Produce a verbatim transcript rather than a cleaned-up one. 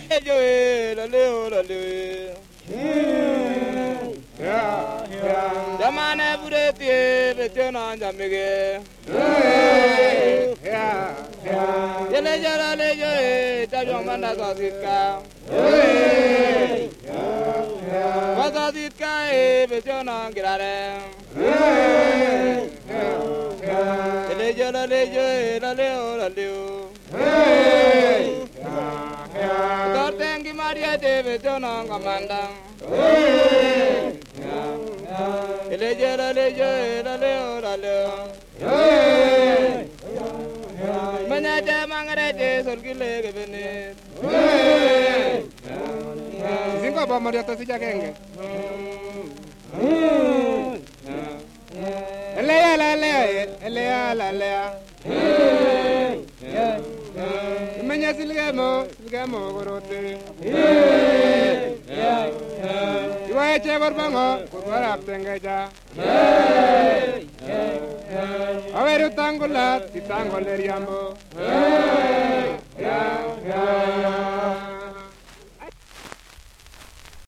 joe la leo la leo Jamane bureti betona jamege Yele jara le joe tajo manda sasika Wasasika e betona girare Yele jara le joe la leo la leo Tortengi Maria de betona gamanda Ele jara le joe la leo la leo Manyate mangarete solgile gebene Zingo ba Maria to sija kenge Elea la lea elea la lea Manya silgamo silgamo gorote Iwa eche gorbango gorba aptengeja Averu tangola titangoleriambo